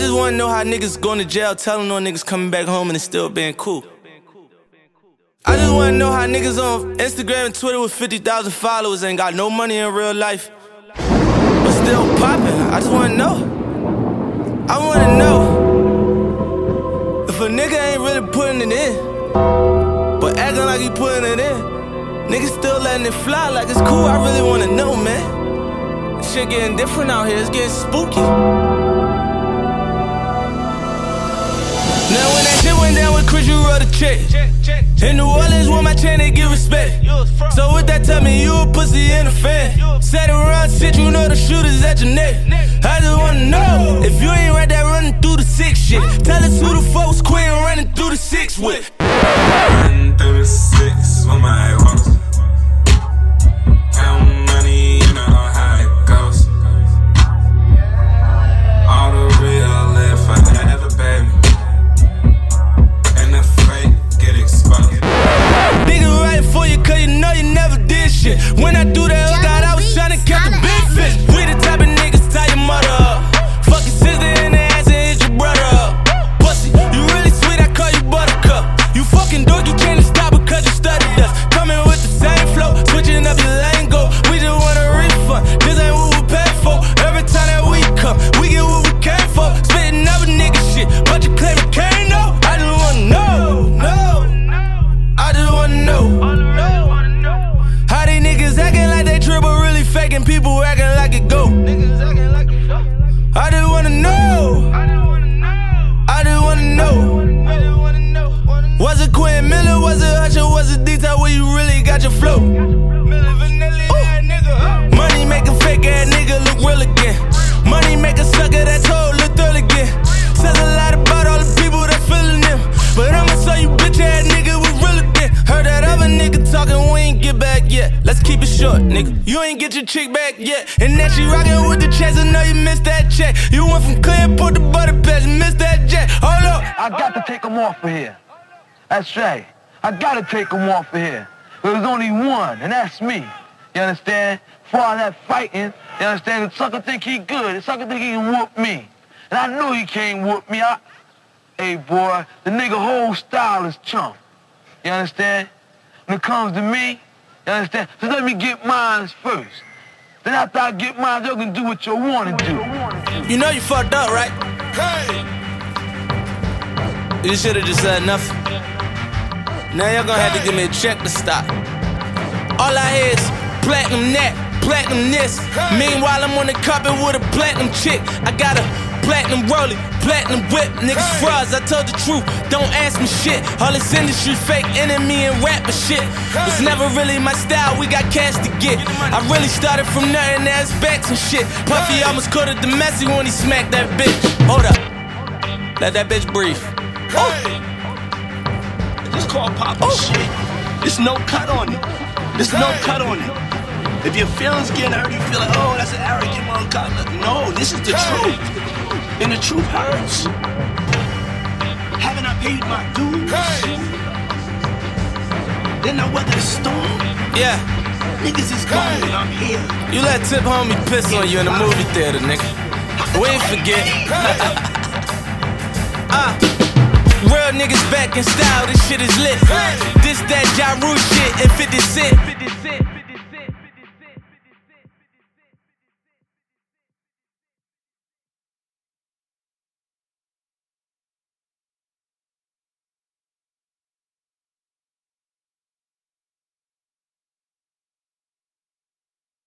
just wanna know how niggas going to jail telling no niggas coming back home and it's still being cool. I just wanna know how niggas on Instagram and Twitter with 50,000 followers ain't got no money in real life, but still popping. I just wanna know. I wanna know if a nigga ain't really putting it in, but acting like he putting it in. Niggas still letting it fly like it's cool. I really wanna know, man. Shit getting different out here. It's getting spooky. Now when that shit went down with Chris, you wrote a check. In New Orleans with my chain, they give respect. So with that, tell me you a pussy and a fan. Sat around shit, you know the shooters at your neck. I just wanna know if you ain't right there running through the 6 shit. Tell us who the folks quit running through the 6 with. Running through the 6 with my walks. Count money, you know how it goes. All the real live forever, baby. And the fake get exposed. Nigga right for you, cause you know you never did shit. When I do that, oh God, I was tryna catch a big fish. We the type of niggas tie your mother up. Fuck your sister in the ass and hit your brother up. Pussy, you really sweet, I call you buttercup. You fucking dork, you can't stop because you studied us. Coming with the same flow, switching up your lingo. We just want a refund, this ain't what we paid for. Every time that we come, we get what we came for. Spitting up a nigga shit, but you claim it can't know. I just wanna know, I just wanna know how these niggas acting like they trip but really faking. People acting like it go. I just wanna know, I just wanna know. Was it Quinn Miller, was it Usher, was it D-Top where you really got your flow? Money make a fake ass nigga look real again. Money make a sucker that's whole look thrill again. Says a lot about all the people that's feeling them, but I'ma show you bitch ass nigga was real again. Heard that other nigga talking, we ain't get back yet. Let's keep it short, nigga. You ain't get your chick back yet. And that she rockin' with the checks, I know you missed that check. You went from Clearport to Butter Patch and missed that jet. Hold up, I got to take him off of here. That's right. I gotta take him off of here. There's only one, and that's me. You understand? For all that fighting, you understand? The sucker think he good. The sucker think he can whoop me. And I know he can't whoop me. Hey, boy, the nigga whole style is chump. You understand? When it comes to me, you understand? So let me get mine first. Then after I get mine, you can do what you want to do. you know you fucked up, right? Hey! You should've just said nothing. Now y'all gonna have to give me a check to stop. All I hear is platinum that, platinum this. Meanwhile, I'm on the carpet with a platinum chick. I got a platinum rollie, platinum whip. Niggas frauds, I told the truth, don't ask me shit. All this industry fake enemy and rapper shit. It's never really my style, we got cash to get. I really started from nothing, ass back some shit. Puffy almost caught a domestic when he smacked that bitch. Hold up, let that bitch breathe. This called poppin' shit. There's no cut on it. There's no cut on it. If your feelings getting hurt, you feel like, oh, that's an arrogant motherfucker. No, this is the truth. And the truth hurts. Haven't I paid my dues? Then I weather the storm. Yeah. Niggas is gone and I'm here. You let Tip Homie piss on you in the movie theater, nigga. We ain't forget. Real niggas back in style, this shit is lit. This that Ja Rule shit and 50 Cent.